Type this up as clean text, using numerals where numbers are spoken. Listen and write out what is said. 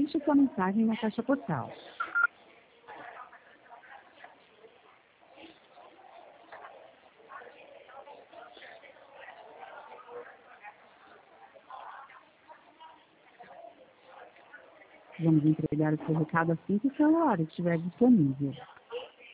deixe sua mensagem na caixa postal. Vamos entregar o seu recado assim que o celular estiver disponível.